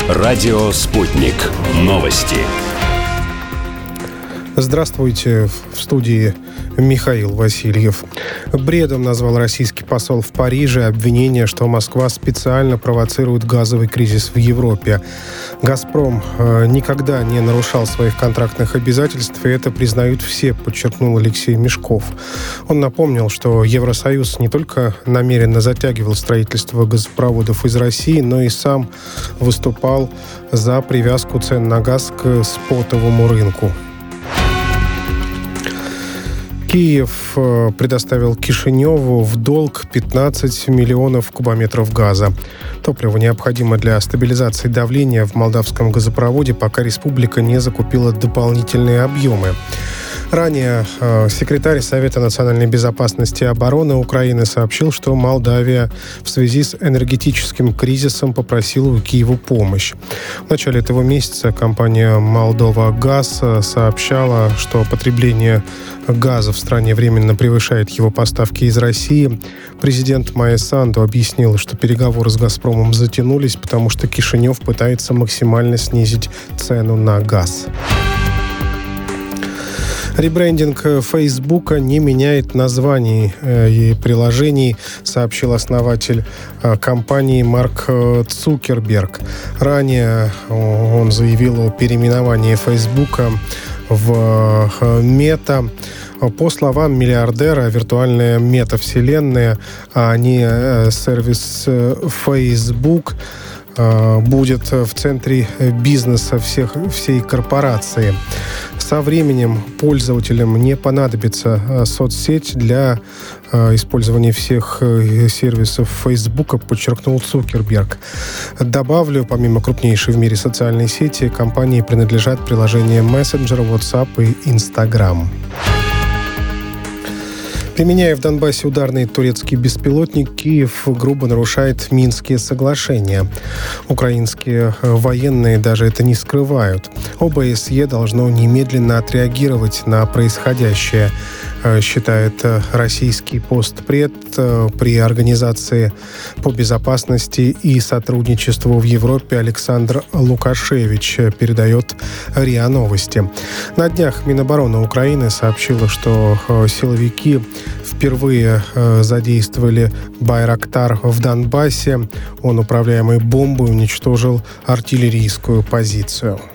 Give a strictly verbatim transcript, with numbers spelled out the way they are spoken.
Радио «Спутник». Новости. Здравствуйте, в студии Михаил Васильев. Бредом назвал российский посол в Париже обвинение, что Москва специально провоцирует газовый кризис в Европе. «Газпром» никогда не нарушал своих контрактных обязательств, и это признают все, подчеркнул Алексей Мешков. Он напомнил, что Евросоюз не только намеренно затягивал строительство газопроводов из России, но и сам выступал за привязку цен на газ к спотовому рынку. Киев предоставил Кишиневу в долг пятнадцать миллионов кубометров газа. Топливо необходимо для стабилизации давления в молдавском газопроводе, пока республика не закупила дополнительные объемы. Ранее э, секретарь Совета национальной безопасности и обороны Украины сообщил, что Молдавия в связи с энергетическим кризисом попросила у Киева помощь. В начале этого месяца компания «Молдова Газ» сообщала, что потребление газа в стране временно превышает его поставки из России. Президент Майя Санду объяснил, что переговоры с «Газпромом» затянулись, потому что Кишинев пытается максимально снизить цену на газ. Ребрендинг Фейсбука не меняет названий и приложений, сообщил основатель компании Марк Цукерберг. Ранее он заявил о переименовании Фейсбука в Мета. По словам миллиардера, виртуальная метавселенная, а не сервис Facebook, будет в центре бизнеса всех, всей корпорации. Со временем пользователям не понадобится соцсеть для использования всех сервисов Фейсбука, подчеркнул Цукерберг. Добавлю, помимо крупнейшей в мире социальной сети, компании принадлежат приложения мессенджера WhatsApp и Instagram. Применяя в Донбассе ударный турецкий беспилотник, Киев грубо нарушает Минские соглашения. Украинские военные даже это не скрывают. ОБСЕ должно немедленно отреагировать на происходящее, считает российский постпред при Организации по безопасности и сотрудничеству в Европе Александр Лукашевич, передает РИА Новости. На днях Минобороны Украины сообщила, что силовики впервые задействовали «Байрактар» в Донбассе. Он, управляемый бомбой, уничтожил артиллерийскую позицию.